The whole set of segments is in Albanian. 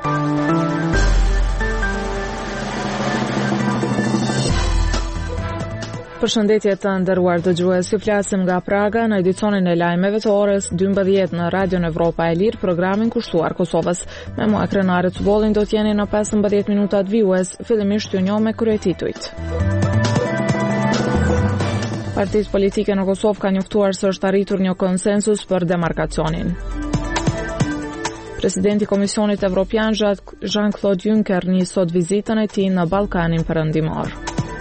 Përshëndetje të nderuar dëgjues, ju flasim nga Praga në edicionin e lajmeve të orës 12 në Radion Evropa e Lirë, programin kushtuar Kosovës. Me mua Krenare Cubolin do t'jeni në 15 minutat vijues, fillimisht ju njoh me kryetitujt. Partitë politike në Kosovë ka njoftuar se është arritur një konsensus për demarkacionin. Presidenti i Komisionit Evropian Jean-Claude Juncker nis sot vizitën e tij në Ballkanin Perëndimor.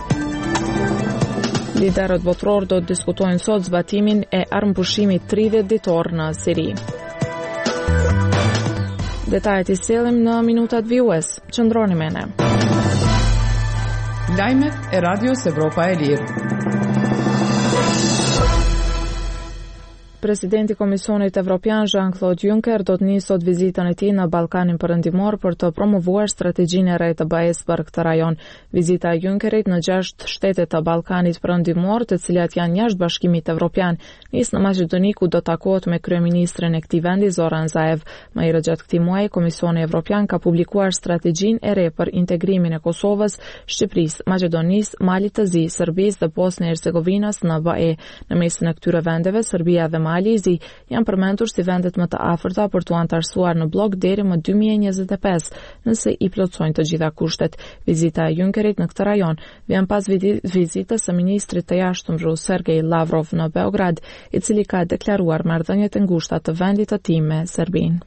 Liderët botror do të diskutojnë sot zbatimin e armëpushimit 30 ditor në Siri. Detajet i sillim në minutat vijues. Qëndroni me ne. Lajmet e Radios Evropa e Lirë. Presidenti i Komisionit Evropian Jean-Claude Juncker do të nisë sot vizitën e tij në Ballkanin Perëndimor për të promovuar strategjinë e re të BE-s për këtë rajon. Vizita e Junckerit në 6 shtete të Ballkanit Perëndimor, të cilat janë jashtë Bashkimit Evropian, nis në Maqedoni ku do takohet me kryeministrin e këtij vendi Zoran Zaev. Më herët gjatë këtij muaji, Komisioni Evropian ka publikuar strategjinë e re për integrimin e Kosovës, Shqipërisë, Maqedonisë, Malit të Zi, Serbisë dhe Bosnjë-Hercegovinës në BE. Në mesin e këtyre vendeve, Serbia dhe Malizi janë përmendur si vendet më të afërta për t'u antarësuar në blok deri më 2025, nëse i plotësojnë të gjitha kushtet. Vizita e Junckerit në këtë rajon vjen pas vizitës së ministrit të jashtëm rus Sergej Lavrov në Beograd, i cili ka deklaruar marrëdhëniet e ngushta të vendit të tij me Serbinë.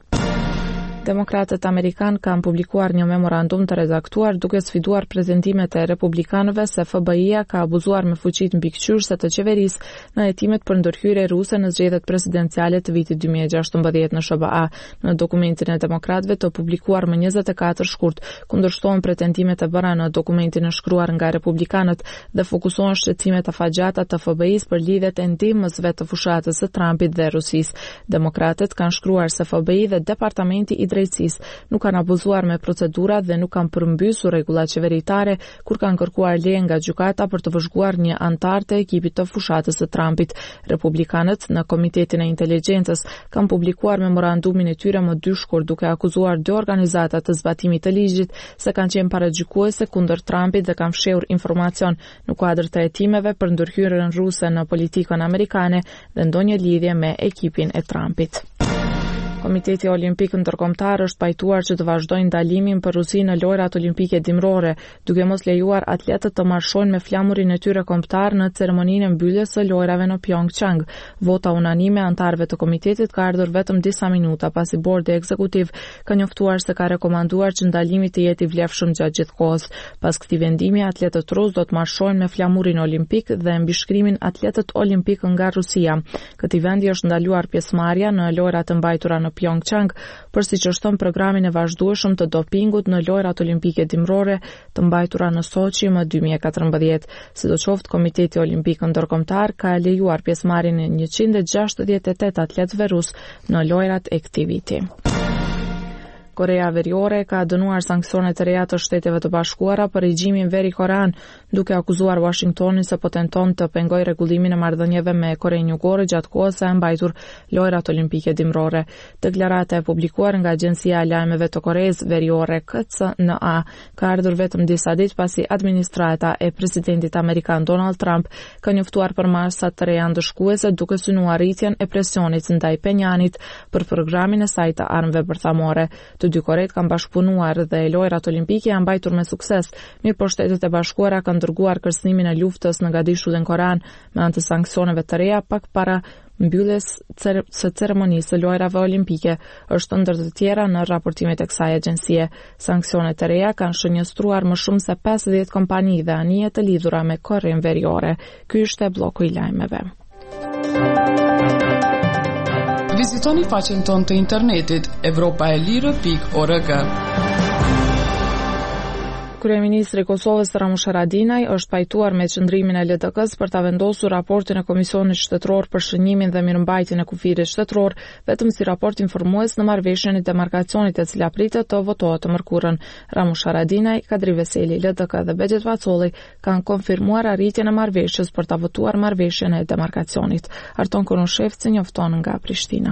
Demokratët amerikanë kanë publikuar një memorandum të redaktuar duke sfiduar prezantimet e republikanëve se FBI-ja ka abuzuar me fuqitë mbikëqyrëse të qeverisë në hetimet për ndërhyrje ruse në zgjedhjet presidenciale të vitit 2016 në SBA. Në dokumentin e demokratëve të publikuar më 24 shkurt, kundërshtohen pretendimet e bëra në dokumentin e shkruar nga republikanët dhe fokusohen shqetësimet afatgjata të FBI-s për lidhjet e ndihmësve të fushatës së Trumpit dhe Rusisë. Demokratët kanë shkruar se FBI dhe Departamenti i Drejtësisë nuk kanë abuzuar me procedurat dhe nuk kanë përmbysur rregullat qeveritare kur kanë kërkuar leje nga gjykata për të vëzhguar një antar të ekipit të fushatës së Trumpit. Republikanët në Komitetin e Inteligjencës kanë publikuar memorandumin e tyre më 2 shkurt duke akuzuar 2 organizata të zbatimit të ligjit se kanë qenë paragjykuese kundër Trumpit dhe kanë fshehur informacion në kuadër të hetimeve për ndërhyrjen ruse në politikën amerikane dhe ndonjë lidhje me ekipin e Trumpit. Komiteti Olimpik Ndërkombëtar është pajtuar që të vazhdojnë ndalimin për Rusi në lojrat olimpike dimrore, duke mos lejuar atletët të marshojnë me flamurin e tyre kombëtar në ceremoninë e mbylljes së lojrave në Pyeongchang. Vota unanime e antarëve të komitetit ka ardhur vetëm disa minuta pasi bordi ekzekutiv ka njoftuar se ka rekomanduar që ndalimi të jetë i vlefshëm gjatë gjithë kohës. Pas këtij vendimi, atletët rus do të marshojnë me flamurin olimpik dhe mbi shkrimin atletët olimpik nga Rusia. Këtij vendi është ndaluar pjesëmarrja në lojrat e mbajtura në Pyeongchang, për siç është thënë programin e vazhdueshëm të dopingut në lojrat olimpike dimrore të mbajtura në Sochi më 2014. Sidoqoftë, Komiteti Olimpik Ndërkombëtar ka lejuar pjesëmarrjen e 168 atletëve rus në lojrat e këtij viti. Korea Veriore ka dënuar sanksionet e reja të Shteteve të Bashkuara për regjimin veri-korean, duke akuzuar Washingtonin se po tenton të pengojë rregullimin e marrëdhënieve me Korenë Jugore gjatë kohës së mbajtur lojrat olimpike dimrore. Deklarata e publikuar nga Agjencia e Lajmeve të Koreas Veriore KCNA ka ardhur vetëm disa ditë pasi administrata e presidentit amerikan Donald Trump ka njoftuar për marsat të reja ndëshkuese duke synuar rritjen e presionit ndaj Penjanit për programin e saj të armëve bërthamore. Të dy Koret kanë bashkëpunuar dhe lojrat olimpike janë mbajtur me sukses, mirë po Shtetet e Bashkuara kanë dërguar kërcënimin e luftës në Gadishullin Korean me anë të sanksioneve të reja pak para mbylljes së ceremonisë së lojrave olimpike, është ndër të tjera në raportimet e kësaj agjencie. Sanksionet e reja kanë shënjestruar më shumë se 50 kompani dhe anije të lidhura me Korenë Veriore. Ky ishte bloku i lajmeve. Vizitoni faqen tonë të internetit evropaelire.org. Kryeministri i Kosovës Ramush Haradinaj është pajtuar me qëndrimin e LDK-s për ta vendosur raportin e Komisionit Shtetëror për shënimin dhe mirëmbajtjen e kufirit shtetëror vetëm si raport informues në marrëveshjen e demarkacionit e cila pritet të votohet të mërkurën. Ramush Haradinaj, Kadri Veseli, LDK dhe Bexhet Vacolli kanë konfirmuar arritjen e marrëveshjes për ta votuar marrëveshjen e demarkacionit. Arton Konoshevci njofton nga Prishtina.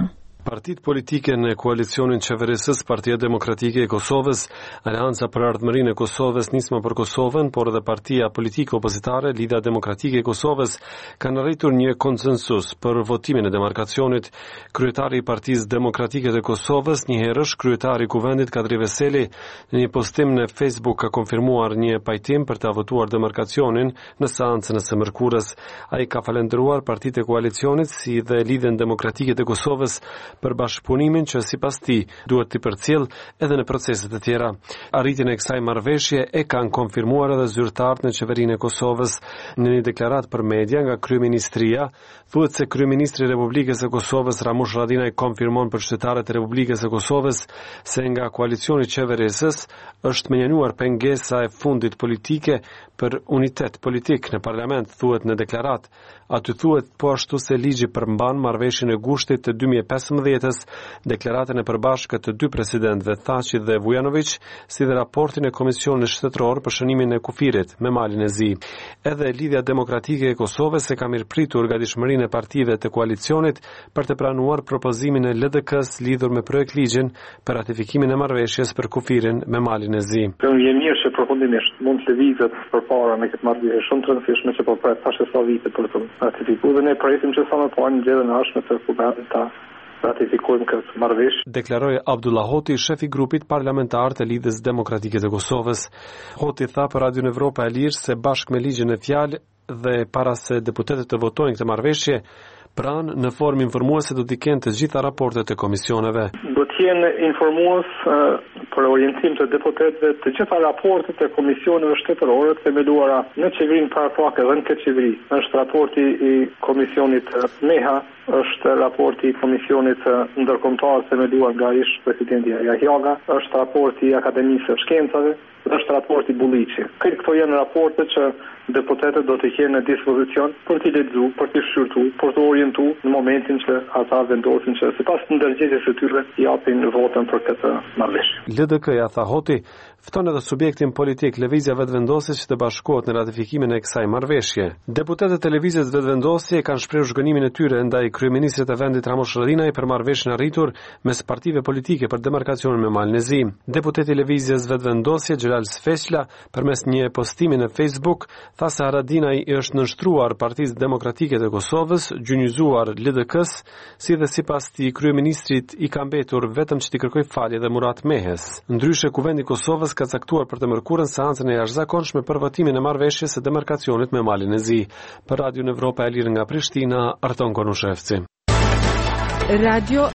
Partitë politike në koalicionin qeverisës Partia Demokratike e Kosovës, Aleanca për Ardhmërinë e Kosovës, Nisma për Kosovën, por edhe Partia Politike Opozitare, Lidha Demokratike e Kosovës, kanë arritur një konsensus për votimin e demarkacionit. Kryetari i Partisë Demokratike të Kosovës, njëherësh kryetari i Kuvendit Kadri Veseli, në një postim në Facebook ka konfirmuar një pajtim për të votuar demarkacionin në seancën e së mërkurës. Ai ka falendëruar partitë e koalicionit si dhe Lidhjen Demokratike të Kosovës për bashkëpunimin që sipas tij duhet të përcjell edhe në proceset e tjera. Arritjen e kësaj marrëveshje e kanë konfirmuar edhe zyrtarët në qeverinë e Kosovës. Në një deklaratë për media nga kryeministria, thuhet se kryeministri i Republikës së Kosovës Ramush Haradinaj konfirmon për qytetarët e Republikës së Kosovës se nga koalicioni qeverisës është menjonuar pengesa e fundit politike për unitet politik në parlament, thuhet në deklaratë. Aty thuhet po ashtu se ligji përmban marrëveshjen e gushtit të 2015-s, deklaratën e përbashkët të dy presidentëve Thaçi dhe Vujanović, si dhe raportin e Komisionit Shtetëror për shënimin e kufirit me malin e zi. Edhe Lidhja Demokratike e Kosovës e ka mirëpritur gatishmërinë e partive të koalicionit për të pranuar propozimin e LDK-s lidhur me projekt ligjin për ratifikimin e marrëveshjes për kufirin me malin e zi. Je mirë që përfundimisht mund të lëvizet përpara me këtë marrëveshje shumë të rëndësishme që po pret tash sa vite për të ratifikuar dhe ne presim që sa më parë në gjetën e ardhshme të Kuvendit ta ratifikojmë këtë marrëveshje. Deklaroi Abdullah Hoti, shef i grupit parlamentar të Lidhjes Demokratike të Kosovës. Hoti tha për Radion Evropa e Lirë se bashkë me ligjin e fjalë dhe para se deputetët të votojnë këtë marrëveshje, pranë në formë informuese do t'i kenë të gjitha raportet e komisioneve. Do të jenë informues për orientim të deputetëve të gjitha raportet e komisioneve shtetërore të themeluara në qeverinë paraprakë dhe në këtë qeveri. Është raporti i komisionit MEHA, është raporti i komisionit ndërkombëtar themeluar nga ish presidenti Jahiaga, është raporti i Akademisë së Shkencave, është raporti Bulliçi. Këto janë raporte që deputetët do të kenë në dispozicion për t'i lexuar, për t'i shqyrtuar, për të orientuar në momentin që ata vendosin që sipas ndërgjegjës së tyre japin votën për këtë marrëveshje. LDK-ja, tha Hoti, fton edhe subjektin politik Lëvizja Vetëvendosje që të bashkohet në ratifikimin e kësaj marrëveshje. Deputetët e Lëvizjes Vetëvendosje kanë shprehur zhgënimin e tyre ndaj kryeministrit të vendit Ramush Haradinaj për marrëveshjen arritur mes partive politike për demarkacionin me malin e zi. Deputeti i Lëvizjes Vetëvendosje Xhelal Sfeqla përmes një postimi në Facebook tha se Haradinaj i është nënshtruar Partisë Demokratike të Kosovës, gjynjëzuar LDK-s, si dhe sipas tij kryeministrit i ka mbetur vetëm që t'i kërkoj falje dhe murat mehes. Ndryshe Kuvendi i Kosovës ka caktuar për të mërkurën seancën e jashtëzakonshme për votimin e marrëveshjes së demarkacionit me malin e zi. Për Radion Evropa e Lirë nga Prishtina, Arton Konushevci. Radio